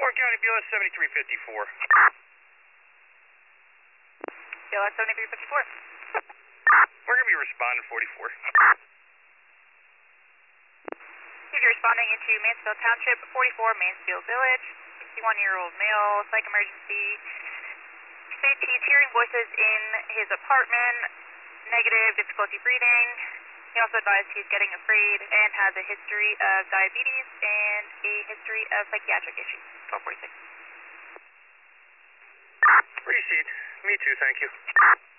Warren County, BLS 7354. BLS 7354. We're going to be responding 44. If you're responding into Mansfield Township, 44 Mansfield Village, 61-year-old male, psych emergency. States he's hearing voices in his apartment, negative difficulty breathing. He also advised he's getting afraid and has a history of diabetes and a history of psychiatric issues. 1246. Proceed. Me too, thank you.